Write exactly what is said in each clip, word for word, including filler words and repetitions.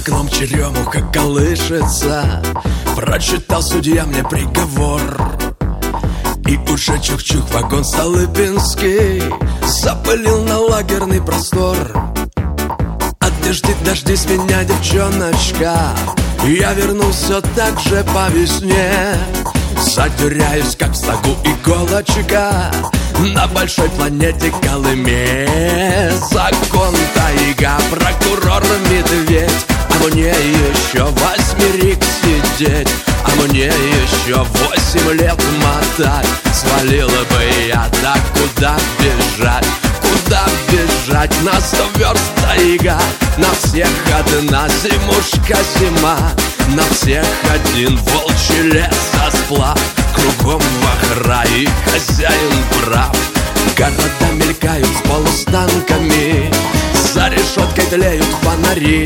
окном черемуха колышется. Прочитал судья мне приговор, и уже чух-чух вагон Столыпинский запылил на лагерный простор. Отдожди, дождись меня, девчоночка, я вернулся так же по весне. Задюряюсь, как в стогу иголочка, на большой планете Колыме. Закон тайга, прокурор медведь, а мне еще восьмерик сидеть, а мне еще восемь лет мотать. Свалила бы я, да куда бежать? Куда бежать? На сто верст тайга, на всех одна зимушка зима, на всех один волчий лесосплав. Кругом вахра и хозяин прав. Города мелькают с полустанками, за решеткой тлеют фонари.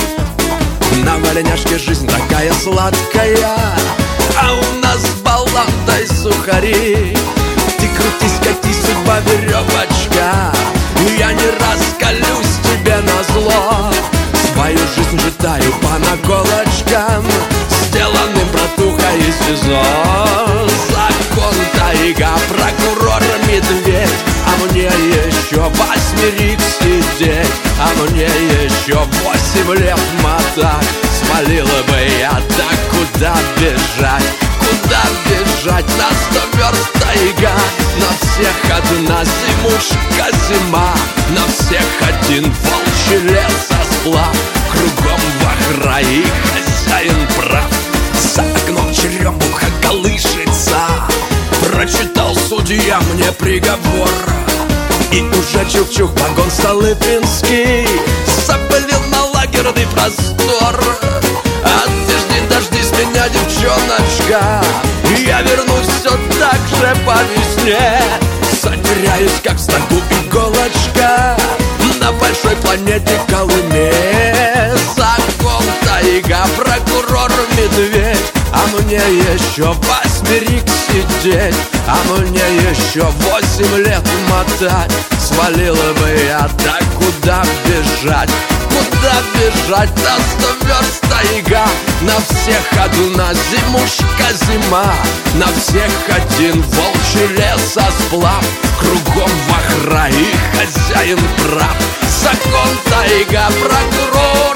На валяняшке жизнь такая сладкая, а у нас баланда и сухари. Ты крутись, катись, судьба веревочка, я не раскалюсь тебе назло. Свою жизнь житаю по наколочкам, сделанным братуха из СИЗО. Закон тайга, прокурор медведь, а мне еще восьмерик сидеть, а мне еще восемь лет мотать. Свалила бы я, да куда бежать? Куда бежать? На сто верст тайга, на всех одна зимушка зима, на всех один волчий лесосплав. Кругом вахра и хозяин прав. За окном черемуха колышется, прочитал судья мне приговор, и уже чух-чух вагон Столыпинский запылил на лагерный простор. Отдожди, дождись меня, девчоночка, я вернусь все так же по весне. Затеряюсь, как в стогу иголочка, на большой планете Колыме. Закон тайга, прокурор медведь, а мне еще восьмерик сидеть, а мне еще восемь лет мотать. Свалила бы я, да куда бежать? Куда бежать? На сто верст тайга, на всех одна зимушка зима, на всех один волчий лесосплав. Кругом вахра и хозяин прав. Закон тайга, прокурор